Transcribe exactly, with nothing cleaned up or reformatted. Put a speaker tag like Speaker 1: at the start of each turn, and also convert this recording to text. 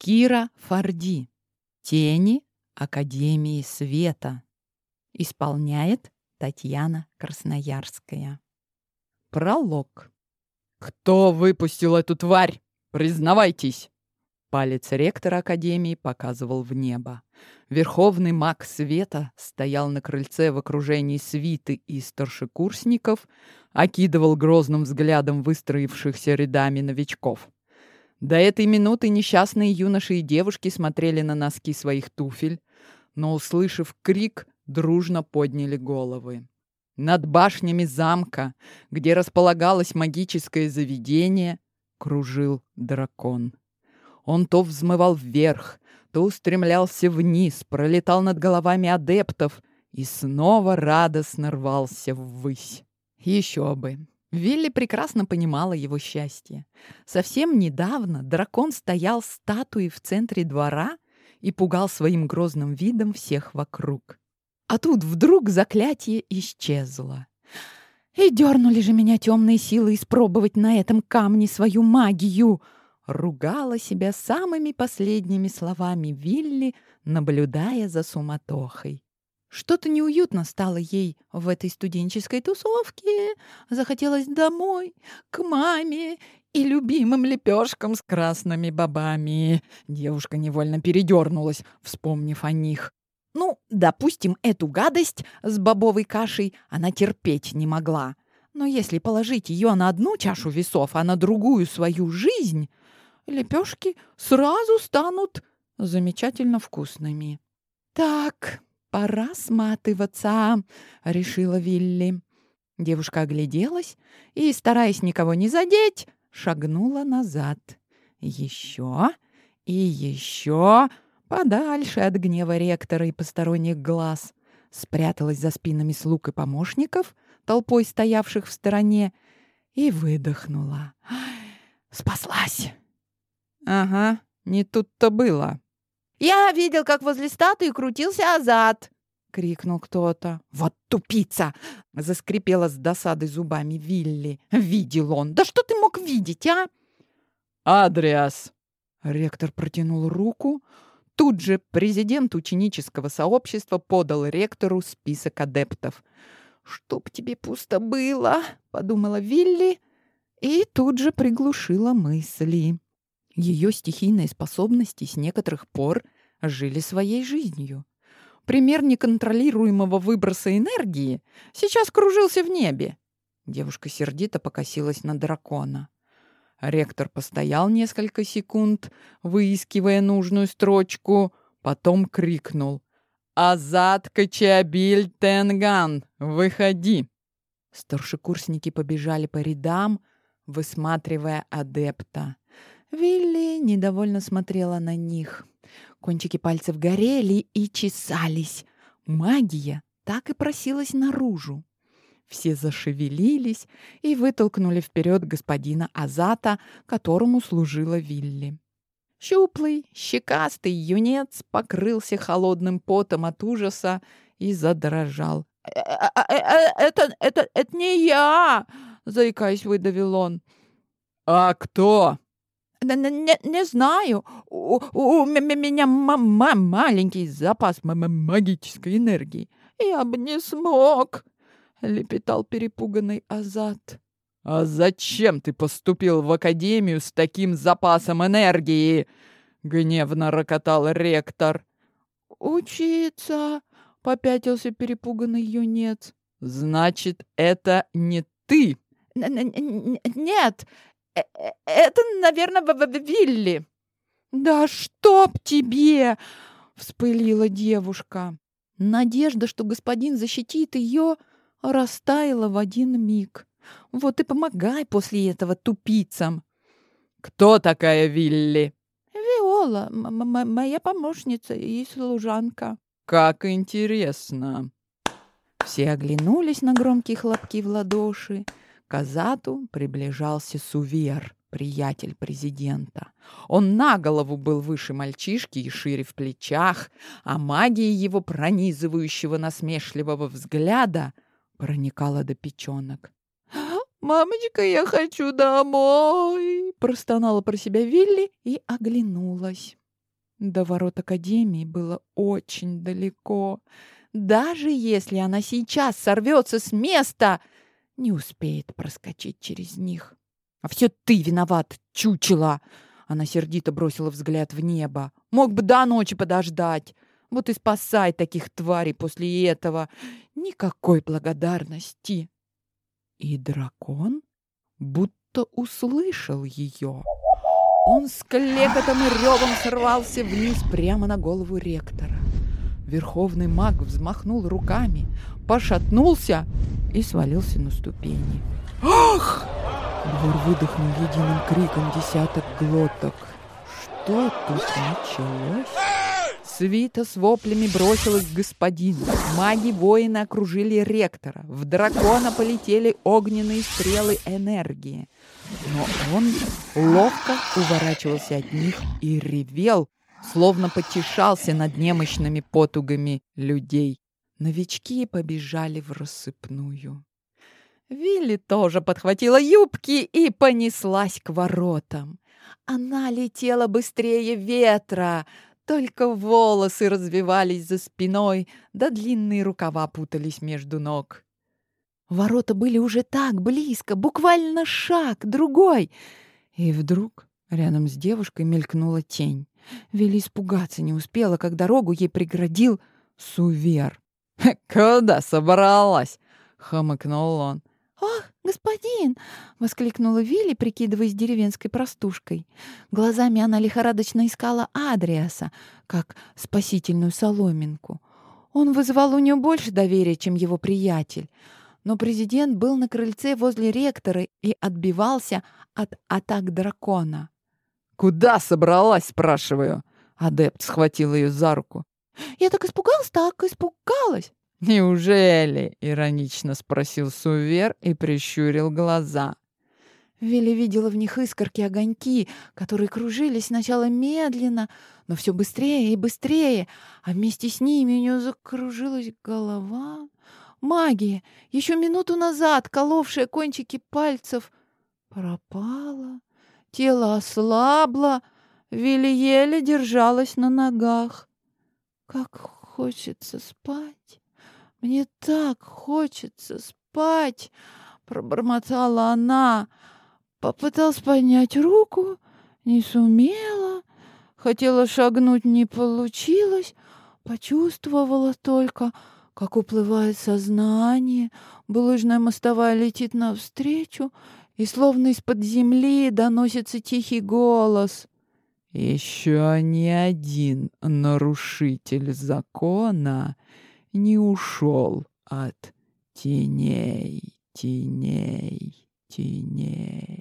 Speaker 1: Кира Форди. Тени Академии Света. Исполняет Татьяна Красноярская. Пролог. «Кто выпустил эту тварь? Признавайтесь!» Палец ректора Академии показывал в небо. Верховный маг Света стоял на крыльце в окружении свиты и старшекурсников, окидывал грозным взглядом выстроившихся рядами новичков. До этой минуты несчастные юноши и девушки смотрели на носки своих туфель, но, услышав крик, дружно подняли головы. Над башнями замка, где располагалось магическое заведение, кружил дракон. Он то взмывал вверх, то устремлялся вниз, пролетал над головами адептов и снова радостно рвался ввысь. Еще бы! Вилли прекрасно понимала его счастье. Совсем недавно дракон стоял статуей в центре двора и пугал своим грозным видом всех вокруг. А тут вдруг заклятие исчезло. «И дернули же меня темные силы испробовать на этом камне свою магию!» Ругала себя самыми последними словами Вилли, наблюдая за суматохой. Что-то неуютно стало ей в этой студенческой тусовке. Захотелось домой, к маме и любимым лепешкам с красными бобами. Девушка невольно передернулась, вспомнив о них. Ну, допустим, эту гадость с бобовой кашей она терпеть не могла. Но если положить ее на одну чашу весов, а на другую свою жизнь, лепешки сразу станут замечательно вкусными. Так... «Пора сматываться», — решила Вилли. Девушка огляделась и, стараясь никого не задеть, шагнула назад. Еще и еще, подальше от гнева ректора и посторонних глаз. Спряталась за спинами слуг и помощников, толпой стоявших в стороне, и выдохнула. «Спаслась!» «Ага, не тут-то было». «Я видел, как возле статуи крутился Азат!» — крикнул кто-то. «Вот тупица!» — заскрипела с досадой зубами Вилли. «Видел он! Да что ты мог видеть, а?» «Адриас!» — ректор протянул руку. Тут же президент ученического сообщества подал ректору список адептов. «Чтоб тебе пусто было!» — подумала Вилли и тут же приглушила мысли. Ее стихийные способности с некоторых пор жили своей жизнью. Пример неконтролируемого выброса энергии сейчас кружился в небе. Девушка сердито покосилась на дракона. Ректор постоял несколько секунд, выискивая нужную строчку, потом крикнул: «Азат Качабиль Тенган, выходи!» Старшекурсники побежали по рядам, высматривая адепта. Вилли недовольно смотрела на них. Кончики пальцев горели и чесались. Магия так и просилась наружу. Все зашевелились и вытолкнули вперед господина Азата, которому служила Вилли. Щуплый, щекастый юнец покрылся холодным потом от ужаса и задрожал. «Это, это, это не я!» — заикаясь, выдавил он. «А кто?» Не, не знаю. У, у, у меня м- м- маленький запас м- м- магической энергии. Я бы не смог, — лепетал перепуганный Азат. «А зачем ты поступил в академию с таким запасом энергии?» — гневно рокотал ректор. «Учиться», — попятился перепуганный юнец. «Значит, это не ты?» «Нет, это, наверное, Вилли». «Да чтоб тебе!» — вспылила девушка. Надежда, что господин защитит ее, растаяла в один миг. Вот и помогай после этого тупицам. «Кто такая Вилли?» «Виола, м- м- моя помощница и служанка». «Как интересно!» Все оглянулись на громкие хлопки в ладоши. К Азату приближался Сувер, приятель президента. Он на голову был выше мальчишки и шире в плечах, а магия его пронизывающего насмешливого взгляда проникала до печенок. «Мамочка, я хочу домой!» — простонала про себя Вилли и оглянулась. До ворот Академии было очень далеко. Даже если она сейчас сорвется с места, не успеет проскочить через них. «А все ты виноват, чучело!» Она сердито бросила взгляд в небо. «Мог бы до ночи подождать. Вот и спасай таких тварей после этого. Никакой благодарности!» И дракон будто услышал ее. Он с клекотом и ревом сорвался вниз прямо на голову ректора. Верховный маг взмахнул руками, пошатнулся и свалился на ступени. «Ах!» Двор выдохнул единым криком десяток глоток. Что тут началось? Свита с воплями бросилась к господину. Маги-воины окружили ректора. В дракона полетели огненные стрелы энергии. Но он ловко уворачивался от них и ревел, словно потешался над немощными потугами людей. Новички побежали в рассыпную. Вилли тоже подхватила юбки и понеслась к воротам. Она летела быстрее ветра, только волосы развивались за спиной, да длинные рукава путались между ног. Ворота были уже так близко, буквально шаг, другой. И вдруг рядом с девушкой мелькнула тень. Вилли испугаться не успела, как дорогу ей преградил Сувер. «Куда собралась?» — хмыкнул он. «Ах, господин!» — воскликнула Вилли, прикидываясь деревенской простушкой. Глазами она лихорадочно искала Адриаса, как спасительную соломинку. Он вызывал у нее больше доверия, чем его приятель. Но президент был на крыльце возле ректора и отбивался от атак дракона. «Куда собралась, спрашиваю?» Адепт схватил ее за руку. «Я так испугалась, так испугалась!» «Неужели?» — иронично спросил Сувер и прищурил глаза. Вилли видела в них искорки, огоньки, которые кружились сначала медленно, но все быстрее и быстрее, а вместе с ними у нее закружилась голова. Магия, еще минуту назад коловшая кончики пальцев, пропала, тело ослабло, Вилли еле держалась на ногах. «Как хочется спать! Мне так хочется спать!» — пробормотала она. Попыталась поднять руку, не сумела. Хотела шагнуть, не получилось. Почувствовала только, как уплывает сознание. Булыжная мостовая летит навстречу, и словно из-под земли доносится тихий голос. «Еще ни один нарушитель закона не ушел от теней, теней, теней».